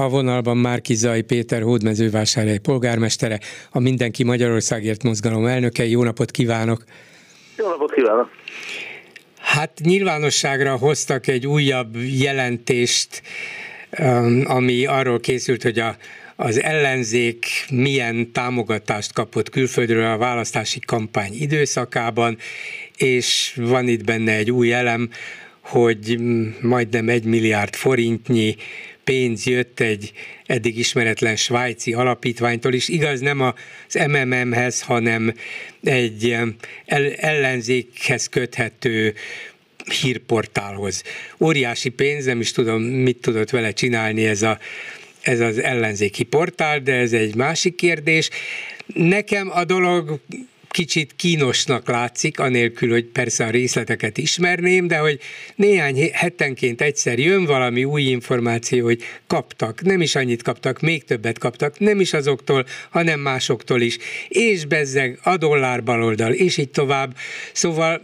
A vonalban Márki-Zay Péter, Hódmezővásárhely polgármestere, a Mindenki Magyarországért mozgalom elnöke. Jó napot kívánok! Jó napot kívánok! Hát nyilvánosságra hoztak egy újabb jelentést, ami arról készült, hogy az ellenzék milyen támogatást kapott külföldről a választási kampány időszakában, és van itt benne egy új elem, hogy majdnem 1 milliárd forintnyi pénz jött egy eddig ismeretlen svájci alapítványtól is, igaz, nem az MMM-hez, hanem egy ellenzékhez köthető hírportálhoz. Óriási pénz, nem is tudom, mit tudott vele csinálni ez az ellenzéki portál, de ez egy másik kérdés. Nekem a dolog kicsit kínosnak látszik, anélkül, hogy persze a részleteket ismerném, de hogy néhány hetenként egyszer jön valami új információ, hogy kaptak, nem is annyit kaptak, még többet kaptak, nem is azoktól, hanem másoktól is, és bezzeg a dollár baloldal, és így tovább. Szóval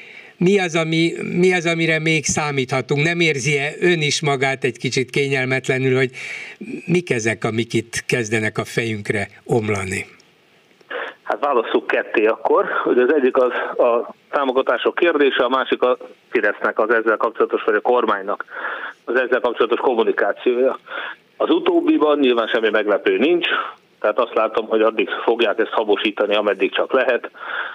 mi az, amire még számíthatunk? Nem érzi-e ön is magát egy kicsit kényelmetlenül, hogy mik ezek, amik itt kezdenek a fejünkre omlani? Hát válasszuk ketté akkor, hogy az egyik az a támogatások kérdése, a másik a Fidesznek az ezzel kapcsolatos, vagy a kormánynak az ezzel kapcsolatos kommunikációja. Az utóbbiban nyilván semmi meglepő nincs, tehát azt látom, hogy addig fogják ezt habosítani, ameddig csak lehet.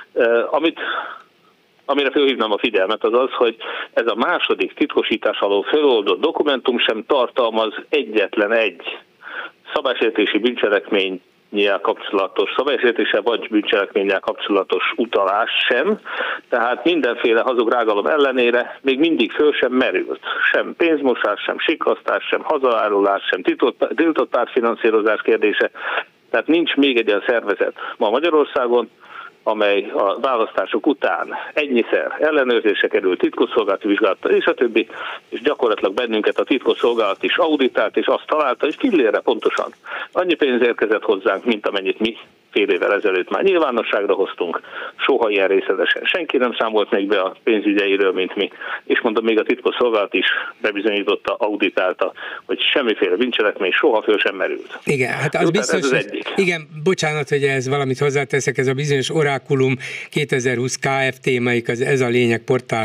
Amire felhívnám a figyelmet az az, hogy ez a második titkosítás alól feloldott dokumentum sem tartalmaz egyetlen egy szabálysértési bűncselekménnyel kapcsolatos, szabálysértéssel vagy bűncselekménnyel kapcsolatos utalás sem, tehát mindenféle hazugrágalom ellenére még mindig föl sem merült. Sem pénzmosás, sem sikasztás, sem hazaárulás, sem tiltott pártfinanszírozás kérdése. Tehát nincs még egy olyan szervezet ma Magyarországon, amely a választások után ennyiszer ellenőrzésre került, titkosszolgálati vizsgálata és a többi, és gyakorlatilag bennünket a titkosszolgálat is auditált, és azt találta, hogy fillére pontosan annyi pénz érkezett hozzánk, mint amennyit mi fél évvel ezelőtt már nyilvánosságra hoztunk, soha ilyen részletesen senki nem számolt még be a pénzügyeiről, mint mi, és mondom, még a titkosszolgálat is bebizonyította, auditálta, hogy semmiféle bűncselekmény soha föl sem merült. Igen, hát az biztos, hogy, igen, bocsánat, hogy ez valamit hozzáteszek, ez a bizonyos Orákulum 2020 Kft., melyik ez a lényeg portál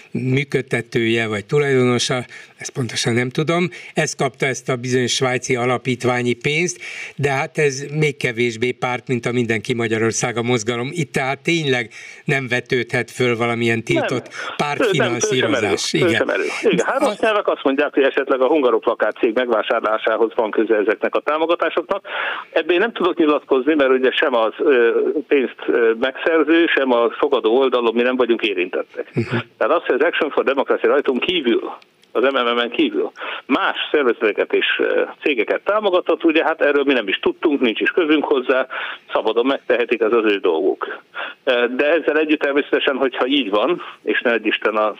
működtetője vagy tulajdonosa, ezt pontosan nem tudom, ez kapta ezt a bizonyos svájci alapítványi pénzt, de hát ez még kevésbé párt, mint a Mindenki Magyarország a mozgalom. Itt tehát tényleg nem vetődhet föl valamilyen tiltott pártfinanszírozás. Igen, hát azt nyelvek azt mondják, hogy esetleg a Hungaroplakát cég megvásárlásához van köze ezeknek a támogatásoknak. Ebből én nem tudok nyilatkozni, mert ugye sem az pénzt megszerző, sem a fogadó oldalon mi nem vagyunk érintettek. Tehát azt, hogy az Action for Democracy rajtunk kívül, az MMM-en kívül más szervezeteket és cégeket támogatott, ugye hát erről mi nem is tudtunk, nincs is közünk hozzá, szabadon megtehetik, ez az ő dolguk. De ezzel együtt természetesen, hogyha így van, és ne Isten a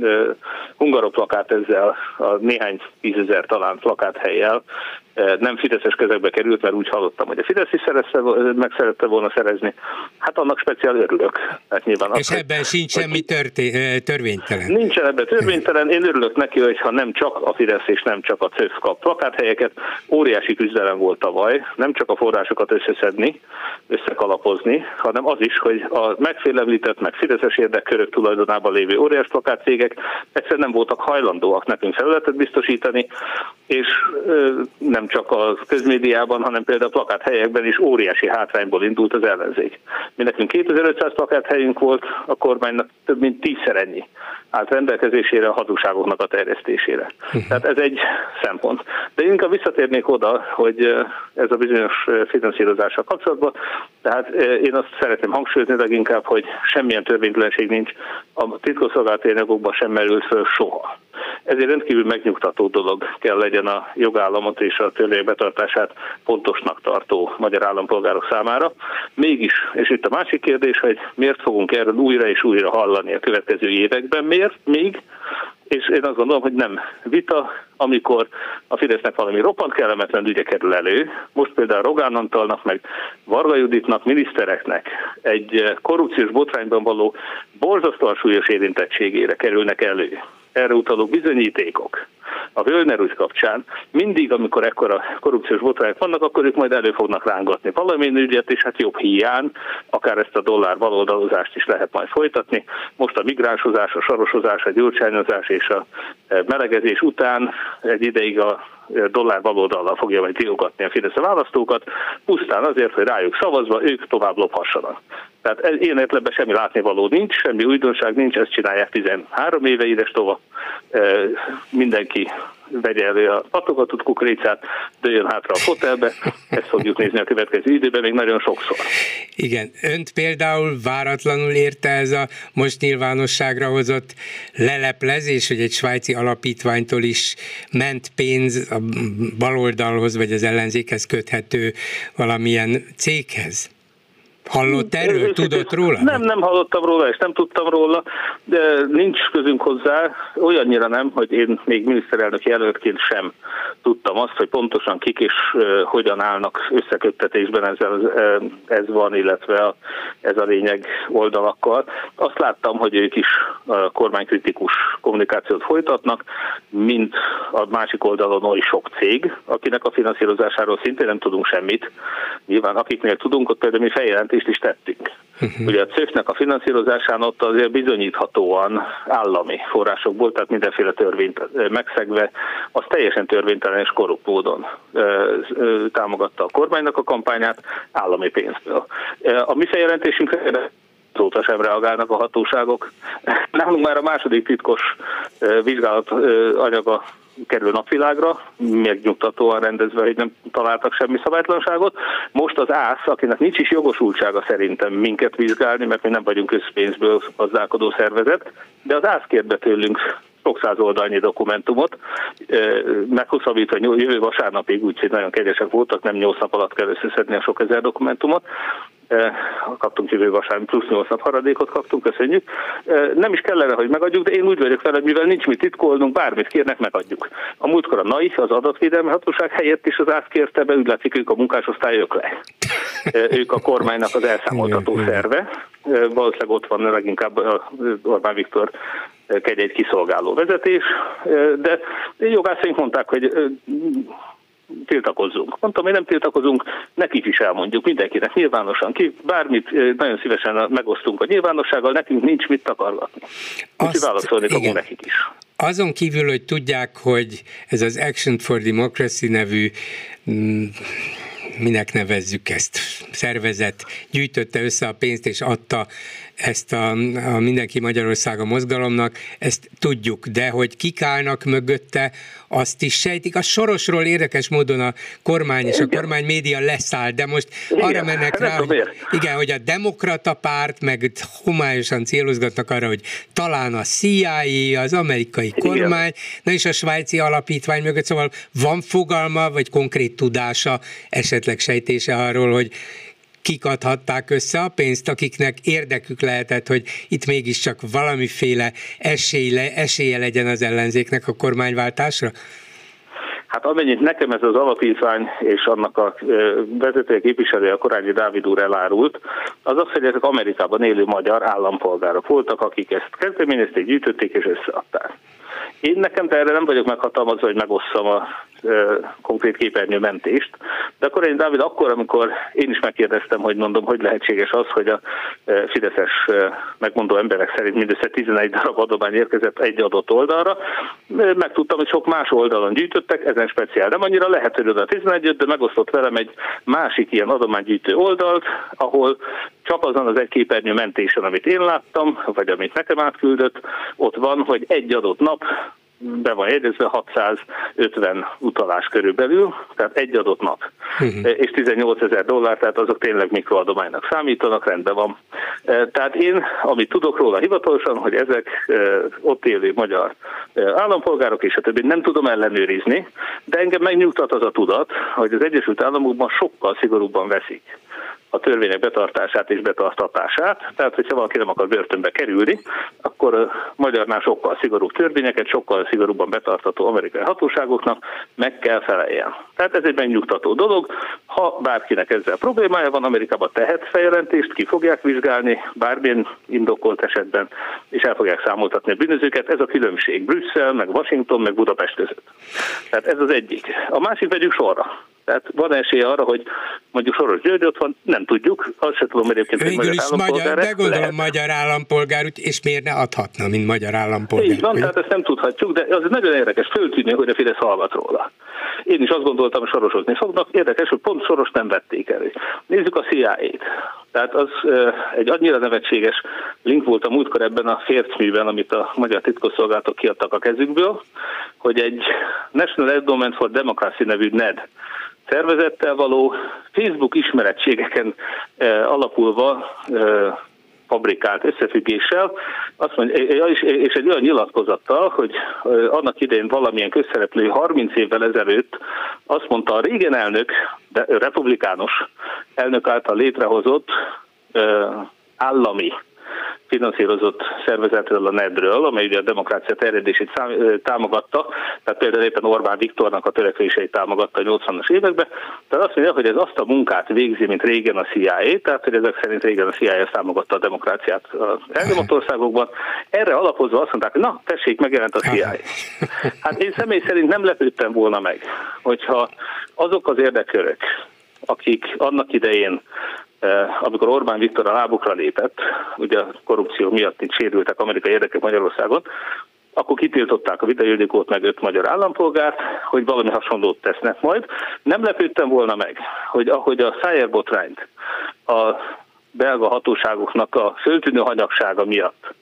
Hungaroplakát ezzel a néhány tízezer talán plakáthelyjel nem fideszes kezekbe került, mert úgy hallottam, hogy a Fidesz is meg szerette volna szerezni. Hát annak speciál örülök. Hát nyilván és ebben sincs semmi törvénytelen. Nincsen ebben törvénytelen. Én örülök neki, hogyha nem csak a Fidesz és nem csak a CÖF kap plakáthelyeket. Óriási küzdelem volt tavaly, nem csak a forrásokat összeszedni, összekalapozni, hanem az is, hogy a megfélemlített, meg fideszes érdekkörök tulajdonában lévő óriás plakátcégek egyszerűen nem voltak hajlandóak nekünk felületet biztosítani, és nem csak a közmédiában, hanem például a plakáthelyekben is óriási hátrányból indult az ellenzék. Mi nekünk 2500 plakáthelyünk volt, a kormánynak több mint 10-szer ennyi állt rendelkezésére a hazugságoknak a terjesztésére. Tehát ez egy szempont. De inkább visszatérnék oda, hogy ez a bizonyos finanszírozással kapcsolatban, tehát én azt szeretném hangsúlyozni leginkább, hogy semmilyen törvénytelenség nincs, a titkosszolgálati anyagokban sem merült föl soha. Ezért rendkívül megnyugtató dolog kell legyen a jogállamot és a törvény betartását pontosnak tartó magyar állampolgárok számára. Mégis, és itt a másik kérdés, hogy miért fogunk erről újra és újra hallani a következő években, miért még? És én azt gondolom, hogy nem vita, amikor a Fidesznek valami roppant kellemetlen ügye kerül elő. Most például Rogán Antalnak, meg Varga Juditnak, minisztereknek egy korrupciós botrányban való borzasztóan súlyos érintettségére kerülnek elő erre utaló bizonyítékok, a Völner ügy kapcsán mindig, amikor ekkora korrupciós botrányok vannak, akkor ők majd elő fognak rángatni valamilyen ügyet, és hát jobb hiány, akár ezt a dollár baloldalozást is lehet majd folytatni. Most a migránsozás, a sarosozás, a gyurcsányozás és a melegezés után egy ideig a dollár baloldallal fogja majd tilgatni a Fidesz a választókat, pusztán azért, hogy rájuk szavazva ők tovább lophassanak. Tehát én értelemben semmi látnivaló nincs, semmi újdonság nincs, ezt csinálják 13 éve idestova. Mindenki vegye elő a patogatott kukoricát, dőljön hátra a fotelbe, ezt fogjuk nézni a következő időben még nagyon sokszor. Igen, önt például váratlanul érte ez a most nyilvánosságra hozott leleplezés, hogy egy svájci alapítványtól is ment pénz a baloldalhoz, vagy az ellenzékhez köthető valamilyen céghez? Hallott erről? Tudott róla? Nem hallottam róla, és nem tudtam róla, de nincs közünk hozzá, olyannyira nem, hogy én még miniszterelnök jelöltként sem tudtam azt, hogy pontosan kik és hogyan állnak összeköttetésben ezzel, ez van, illetve ez a lényeg oldalakkal. Azt láttam, hogy ők is kormánykritikus kommunikációt folytatnak, mint a másik oldalon oly sok cég, akinek a finanszírozásáról szintén nem tudunk semmit. Nyilván akiknél tudunk, ott például mi feljelentést is tettünk. Ugye a CÖF-nek a finanszírozásán ott azért bizonyíthatóan állami forrásokból, tehát mindenféle törvényt megszegve, az teljesen törvénytelen és korrupt módon támogatta a kormánynak a kampányát állami pénzből. A mi feljelentésünkre szóta sem reagálnak a hatóságok. Nálunk már a második titkos vizsgálat anyaga kerül napvilágra, megnyugtatóan rendezve, hogy nem találtak semmi szabálytlanságot. Most az ÁSZ, akinek nincs is jogosultsága szerintem minket vizsgálni, mert mi nem vagyunk közpénzből gazdálkodó szervezet, de az ÁSZ kért be tőlünk sok száz oldalnyi dokumentumot, meghosszabbítva jövő vasárnapig, úgyhogy nagyon kegyesek voltak, nem 8 nap alatt kell összeszedni a sok ezer dokumentumot. Kaptunk jövő vasárnap, plusz 8 nap haradékot kaptunk, köszönjük. Nem is kellene, hogy megadjuk, de én úgy vagyok vele, mivel nincs mit titkolnunk, bármit kérnek, megadjuk. A múltkor a NAI, az adatvédelmi hatóság helyett is az ÁSZ kérte be, úgy látszik, ők a munkásosztály, ők le. Ők a kormánynak az elszámoltató szerve. Valószínűleg ott van leginkább Orbán Viktor egy kiszolgáló vezetés, de jogászaink mondták, hogy tiltakozzunk. Mondtam, hogy nem tiltakozunk, nekik is elmondjuk, mindenkinek nyilvánosan ki, bármit nagyon szívesen megosztunk a nyilvánossággal, nekünk nincs mit takargatni. Úgyhogy válaszolni fogunk nekik is. Azon kívül, hogy tudják, hogy ez az Action for Democracy nevű minek nevezzük ezt, szervezet gyűjtötte össze a pénzt és adta ezt a Mindenki Magyarországa mozgalomnak, ezt tudjuk, de hogy kik állnak mögötte, azt is sejtik. A Sorosról érdekes módon a kormány és a kormány média leszáll, de most arra mennek rá, hogy a demokrata párt, meg homályosan célozgatnak arra, hogy talán a CIA, az amerikai kormány, na és a svájci alapítvány mögött, szóval van fogalma, vagy konkrét tudása, esetleg sejtése arról, hogy kik adhatták össze a pénzt, akiknek érdekük lehetett, hogy itt mégiscsak valamiféle esélye legyen az ellenzéknek a kormányváltásra? Hát amennyit nekem ez az alapítvány és annak a vezető képviselője, a Korányi Dávid úr elárult, az az, hogy ezek Amerikában élő magyar állampolgárok voltak, akik ezt kezdeményezték, gyűjtötték és összeadták. Én nekem erre nem vagyok meghatalmazva, hogy megosszam a konkrét képernyőmentést, de akkor én Dávid akkor, amikor én is megkérdeztem, hogy mondom, hogy lehetséges az, hogy a fideszes megmondó emberek szerint mindössze 11 darab adomány érkezett egy adott oldalra, megtudtam, hogy sok más oldalon gyűjtöttek, ezen speciál nem annyira lehet, hogy oda 11, de megosztott velem egy másik ilyen adománygyűjtő oldalt, ahol csak azon az egy képernyőmentésen, amit én láttam, vagy amit nekem átküldött, ott van, hogy egy adott nap be van jegyezve 650 utalás körülbelül, tehát egy adott nap, és $18,000, tehát azok tényleg mikroadománynak számítanak, rendben van. Tehát én, amit tudok róla hivatalosan, hogy ezek ott élő magyar állampolgárok, és a többi nem tudom ellenőrizni, de engem megnyugtat az a tudat, hogy az Egyesült Államokban sokkal szigorúbban veszik a törvények betartását és betartatását. Tehát, hogyha valaki nem akar börtönbe kerülni, akkor a magyarnál sokkal szigorúbb törvényeket, sokkal szigorúbban betartató amerikai hatóságoknak meg kell feleljen. Tehát ez egy megnyugtató dolog. Ha bárkinek ezzel problémája van, Amerikában tehet feljelentést, ki fogják vizsgálni bármilyen indokolt esetben, és el fogják számoltatni a bűnözőket. Ez a különbség Brüsszel, meg Washington, meg Budapest között. Tehát ez az egyik. A másik vegyük sorra. Tehát van esélye arra, hogy mondjuk Soros György ott van, nem tudjuk, azt sem tudom egyébként, hogy magyar állampolgár. De gondolom magyar állampolgár, és miért ne adhatna, mint magyar állampolgár? Így van, tehát ezt nem tudhatjuk, de az nagyon érdekes, föltűnő, hogy a Fidesz hallgat róla. Én is azt gondoltam, hogy sorosozni fognak. Érdekes, hogy pont Soros nem vették elő. Nézzük a CIA-t. Tehát az egy annyira nevetséges link volt a múltkor ebben a fércműben, amit a magyar titkosszolgálatok kiadtak a kezükből, hogy egy National Endowment for Democracy nevű NED szervezettel való Facebook ismerettségeken alapulva fabrikált összefüggéssel, azt mondja, és egy olyan nyilatkozattal, hogy annak idején valamilyen közszereplő 30 évvel ezelőtt azt mondta, a Reagan elnök, de republikánus elnök által létrehozott állami finanszírozott szervezetről, a NED-ről, amely ugye a demokrácia terjedését támogatta, tehát például éppen Orbán Viktornak a törekvéseit támogatta a 80-as években, tehát azt mondja, hogy ez azt a munkát végzi, mint régen a CIA, tehát hogy ezek szerint régen a CIA támogatta a demokráciát az elnyomott országokban. Erre alapozva azt mondták, hogy na, tessék, megjelent a CIA. Hát én személy szerint nem lepődtem volna meg, hogyha azok az érdekkörök, akik annak idején, amikor Orbán Viktor a lábukra lépett, ugye a korrupció miatt itt sérültek amerikai érdekek Magyarországon, akkor kitiltották a Vita Ildikót meg 5 magyar állampolgárt, hogy valami hasonlót tesznek majd. Nem lepődtem volna meg, hogy ahogy a Szájer botrányt a belga hatóságoknak a föltűnő hanyagsága miatt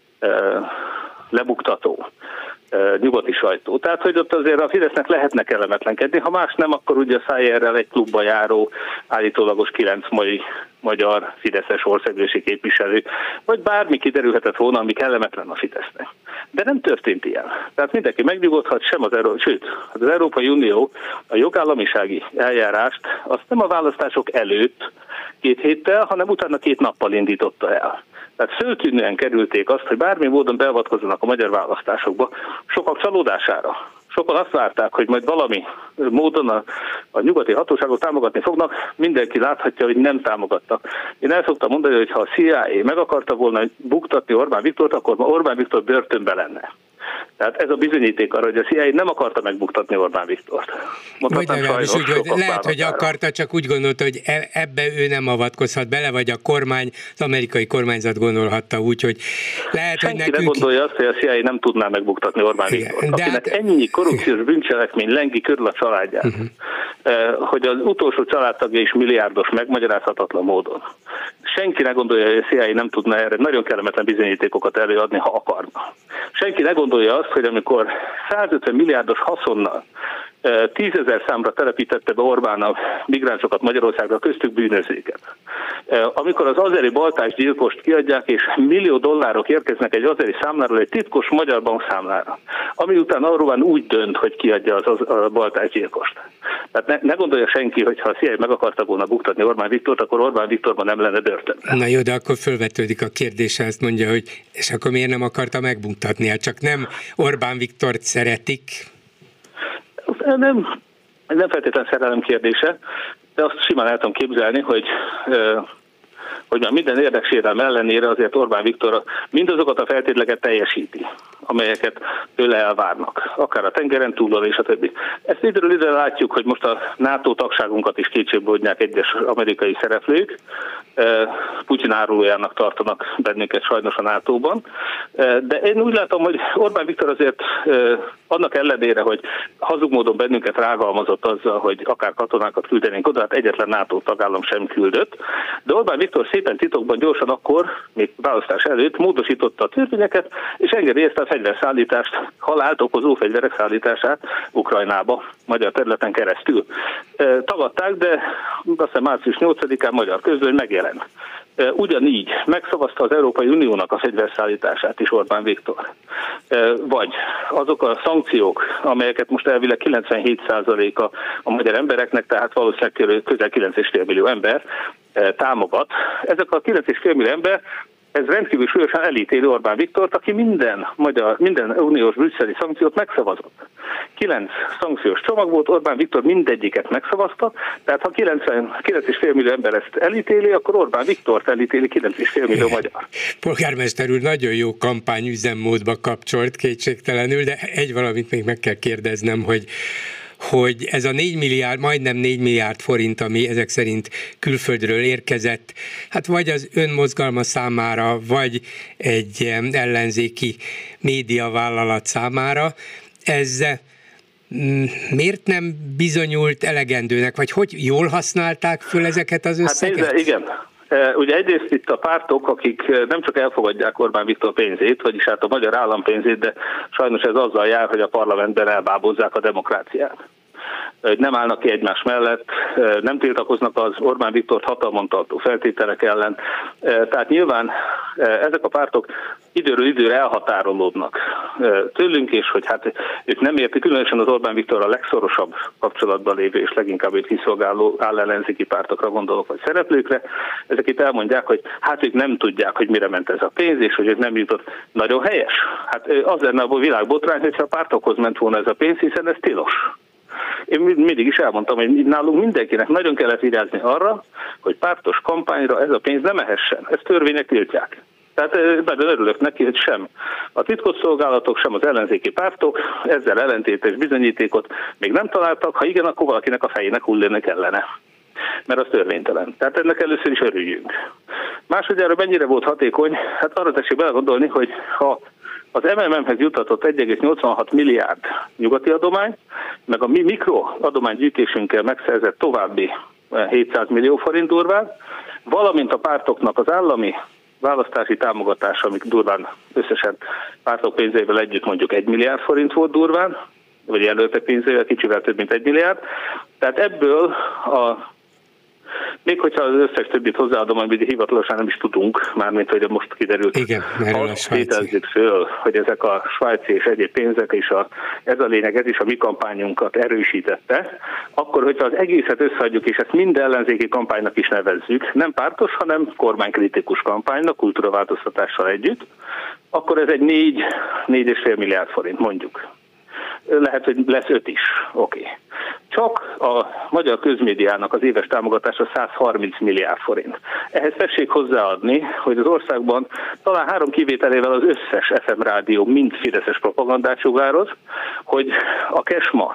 lebuktató nyugati sajtó. Tehát, hogy ott azért a Fidesznek lehetne kellemetlenkedni, ha más nem, akkor ugye a Szájerrel egy klubba járó, állítólagos 9 mai magyar fideszes országgyűlési képviselő, vagy bármi kiderülhetett volna, ami kellemetlen a Fidesznek. De nem történt ilyen. Tehát mindenki megnyugodhat, sem sőt, az Európai Unió a jogállamisági eljárást azt nem a választások előtt 2 héttel, hanem utána 2 nappal indította el. Tehát föltűnően kerülték azt, hogy bármi módon beavatkozzanak a magyar választásokba, sokak csalódására. Sokan azt várták, hogy majd valami módon a nyugati hatóságok támogatni fognak, mindenki láthatja, hogy nem támogattak. Én el szoktam mondani, hogy ha a CIA meg akarta volna buktatni Orbán Viktort, akkor Orbán Viktor börtönbe lenne. Tehát ez a bizonyíték arra, hogy a CIA nem akarta megbuktatni Orbán Viktort. Vagy legalábbis úgy, hogy lehet, hogy akarta, csak úgy gondolta, hogy ebbe ő nem avatkozhat bele, vagy a kormány, az amerikai kormányzat gondolhatta úgy, hogy lehet, senki hogy nekünk... ne gondolja azt, hogy a CIA nem tudná megbuktatni Orbán Viktort. Akinek ennyi korrupciós bűncselekmény lengi körül a családját, hogy az utolsó családtagja is milliárdos megmagyarázhatatlan módon. Senki ne gondolja, hogy a CIA nem tudna erre nagyon kellemetlen bizonyítékokat előadni, ha akarna. Senki ne gondolja azt, hogy amikor 150 milliárdos haszonnal 10 000 számra telepítette be Orbán a migránsokat Magyarországra, köztük bűnözőket. Amikor az azeri baltás gyilkost kiadják, és $1 millió érkeznek egy azeri számláról egy titkos magyar bankszámlára, ami után Orbán úgy dönt, hogy kiadja a baltás gyilkost. Tehát ne gondolja senki, hogy ha a CIA meg akarta volna buktatni Orbán Viktort, akkor Orbán Viktorban nem lenne börtönben. Na jó, de akkor felvetődik a kérdése, azt mondja, hogy és akkor miért nem akarta megbuktatni? Hát csak nem Orbán Viktort szeretik? Nem feltétlenül szerelem kérdése, de azt simán el tudom képzelni, hogy már minden érdeksérelem ellenére azért Orbán Viktor mindazokat a feltételeket teljesíti, amelyeket tőle elvárnak, akár a tengeren túlon és a többi. Ezt időről időre látjuk, hogy most a NATO tagságunkat is kétségbe vonják egyes amerikai szereplők, Putyin árulójának tartanak bennünket sajnos a NATO-ban, de én úgy látom, hogy Orbán Viktor azért annak ellenére, hogy hazug módon bennünket rágalmazott azzal, hogy akár katonákat küldenénk oda, hát egyetlen NATO tagállam sem küldött, de Orbán Viktor szépen titokban gyorsan akkor, még választás előtt módosította a törvényeket, és engedélyezte a fegyverszállítást, halált okozó fegyverek szállítását Ukrajnába, magyar területen keresztül. Tagadták, de azt hiszem március 8-án magyar közlöny megjelent. Ugyanígy megszavazta az Európai Uniónak a fegyverszállítását is Orbán Viktor. Vagy azok a szankciók, amelyeket most elvileg 97%-a a magyar embereknek, tehát valószínűleg közel 9,5 millió ember támogat. Ezek a 9,5 millió ember, ez rendkívül súlyosan elítéli Orbán Viktort, aki minden uniós brüsszeli szankciót megszavazott. 9 szankciós csomag volt, Orbán Viktor mindegyiket megszavazta, tehát ha 9,5 millió ember ezt elítéli, akkor Orbán Viktort elítéli 9,5 millió magyar. Polgármester úr nagyon jó kampányüzemmódba kapcsolt kétségtelenül, de egy valamit még meg kell kérdeznem, hogy ez a 4 milliárd, majdnem 4 milliárd forint, ami ezek szerint külföldről érkezett, hát vagy az önmozgalma számára, vagy egy ellenzéki médiavállalat számára, ez miért nem bizonyult elegendőnek, vagy hogy jól használták föl ezeket az összeget? Hát igen. Ugye egyrészt itt a pártok, akik nem csak elfogadják Orbán Viktor pénzét, vagyis hát a magyar állam pénzét, de sajnos ez azzal jár, hogy a parlamentben elbábozzák a demokráciát. Nem állnak ki egymás mellett, nem tiltakoznak az Orbán Viktort hatalmon tartó feltételek ellen. Tehát nyilván ezek a pártok időről időre elhatárolódnak tőlünk, és hogy hát ők nem értik, különösen az Orbán Viktor a legszorosabb kapcsolatban lévő és leginkább őt kiszolgáló állellenzéki pártokra gondolok, vagy szereplőkre. Ezek itt elmondják, hogy hát ők nem tudják, hogy mire ment ez a pénz, és hogy ők nem jutott. Nagyon helyes. Hát az lenne a világbotrány, hogyha a pártokhoz ment volna ez a pénz, hiszen ez tilos. Én mindig is elmondtam, hogy nálunk mindenkinek nagyon kellett vigyázni arra, hogy pártos kampányra ez a pénz nem mehessen. Ezt törvények tiltják. Tehát nagyon örülök neki, hogy sem a titkosszolgálatok, sem az ellenzéki pártok ezzel ellentétes bizonyítékot még nem találtak, ha igen, akkor valakinek a fejének hullani kellene. Mert az törvénytelen. Tehát ennek először is örüljünk. Másodjára mennyire volt hatékony? Hát arra tessék belegondolni, hogy ha az MMM-hez jutatott 1,86 milliárd nyugati adomány, meg a mi mikroadománygyűjtésünkkel megszerzett további 700 millió forint durván, valamint a pártoknak az állami választási támogatása, amik durván összesen pártok pénzével együtt mondjuk 1 milliárd forint volt durván, vagy jelöltek pénzével kicsivel több mint 1 milliárd. Tehát ebből még hogyha az összes többit hozzáadom, amit hivatalosan nem is tudunk, mármint hogy most kiderült, igen, azt tételezzük föl, hogy ezek a svájci és egyéb pénzek, és ez a lényeg, ez is a mi kampányunkat erősítette, akkor, hogyha az egészet összeadjuk, és ezt mind ellenzéki kampánynak is nevezzük, nem pártos, hanem kormánykritikus kampánynak, kultúraváltoztatással együtt, akkor ez egy 4,5 milliárd forint mondjuk. Lehet, hogy lesz 5 is. Oké. Csak a magyar közmédiának az éves támogatása 130 milliárd forint. Ehhez tessék hozzáadni, hogy az országban talán 3 kivételével az összes FM rádió mind fideszes propagandát sugároz, hogy a Kesma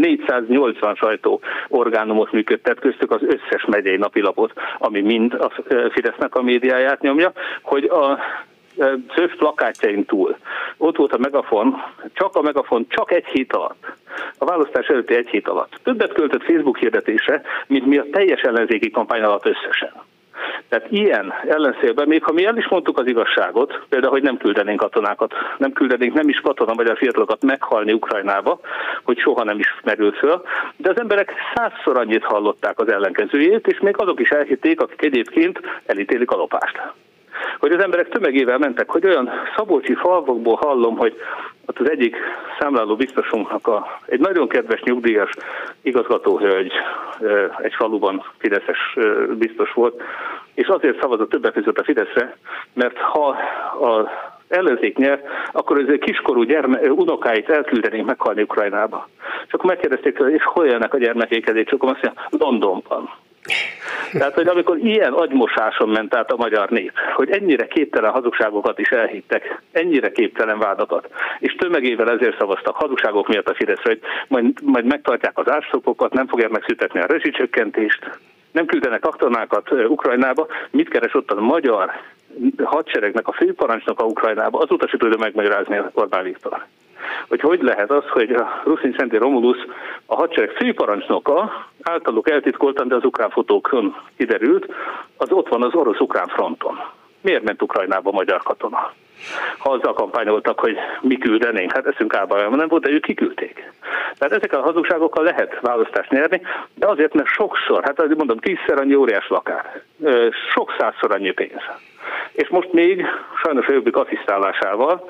480 sajtóorgánumot működtet, köztük az összes megyei napilapot, ami mind a Fidesznek a médiáját nyomja, hogy a CÖF plakátjain túl. Ott volt a Megafon csak egy hét alatt, a választás előtti egy hét alatt. Többet költött Facebook hirdetésre, mint mi a teljes ellenzéki kampány alatt összesen. Tehát ilyen ellenszélben, még ha mi el is mondtuk az igazságot, például, hogy nem küldenénk katonákat, nem is katona magyar fiatalokat meghalni Ukrajnába, hogy soha nem is merült föl, de az emberek 100-szor annyit hallották az ellenkezőjét, és még azok is elhitték, akik egyébként elítélik a lopást. Hogy az emberek tömegével mentek, hogy olyan szabolcsi falvakból hallom, hogy ott az egyik számláló biztosunknak egy nagyon kedves nyugdíjas igazgatóhölgy egy faluban fideszes biztos volt, és azért szavazott többek között a Fideszre, mert ha az ellenzék nyer, akkor az kiskorú unokáit elküldenénk meghalni Ukrajnába. És akkor megkérdezték, és hol élnek a gyermekék, és akkor azt mondja, Londonban. Tehát, hogy amikor ilyen agymosáson ment át a magyar nép, hogy ennyire képtelen hazugságokat is elhittek, ennyire képtelen vádakat, és tömegével ezért szavaztak hazugságok miatt a Fideszre, hogy majd megtartják az árszopokat, nem fogják megszüntetni a rezsicsökkentést, nem küldenek katonákat Ukrajnába, mit keres ott a magyar hadseregnek a főparancsnoka Ukrajnába, az utasít tudja megmagyarázni Orbán Viktor. Hogy lehet az, hogy a Ruszin Szenti Romulus, a hadsereg főparancsnoka, általuk eltitkoltan, de az ukrán fotókon kiderült, az ott van az orosz-ukrán fronton. Miért ment Ukrajnába magyar katona? Ha azzal kampányoltak, hogy mi küldenénk, hát eszünk álba nem volt, de ők kiküldték. Tehát ezekkel a hazugságokkal lehet választást nyerni, de azért, mert sokszor, hát azért mondom, 10-szer annyi óriás lakár, sok százszor annyi pénz. És most még sajnos a Jobbik asszisztálásával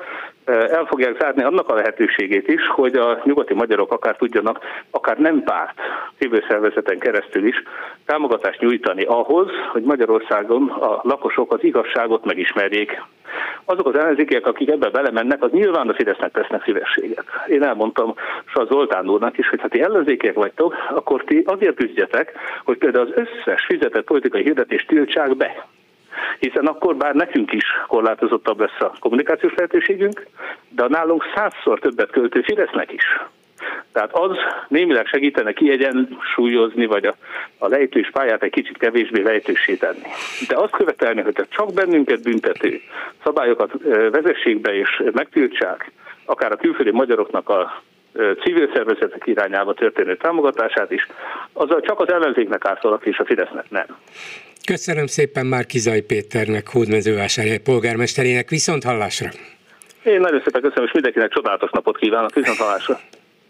el fogják zárni annak a lehetőségét is, hogy a nyugati magyarok akár tudjanak, akár nem párt civil szervezeten keresztül is támogatást nyújtani ahhoz, hogy Magyarországon a lakosok az igazságot megismerjék. Azok az ellenzékiek, akik ebbe belemennek, az nyilván a Fidesznek tesznek szívességet. Én elmondtam Zoltán úrnak is, hogy ha ti ellenzékiek vagytok, akkor ti azért küzdjetek, hogy például az összes fizetett politikai hirdetést tiltsák be. Hiszen akkor bár nekünk is korlátozottabb lesz a kommunikációs lehetőségünk, de a nálunk 100-szor többet költő Fidesznek is. Tehát az némileg segítene kiegyensúlyozni, vagy a lejtős pályát egy kicsit kevésbé lejtőssé tenni. De azt követelni, hogy csak bennünket büntető szabályokat vezessék be és megtiltsák, akár a külföldi magyaroknak a civil szervezetek irányába történő támogatását is, azzal csak az ellenzéknek ártanak és a Fidesznek nem. Köszönöm szépen Márki-Zay Péternek, Hódmezővásárhely polgármesterének, viszont hallásra! Én nagyon szépen köszönöm, és mindenkinek csodálatos napot kívánok, viszont hallásra!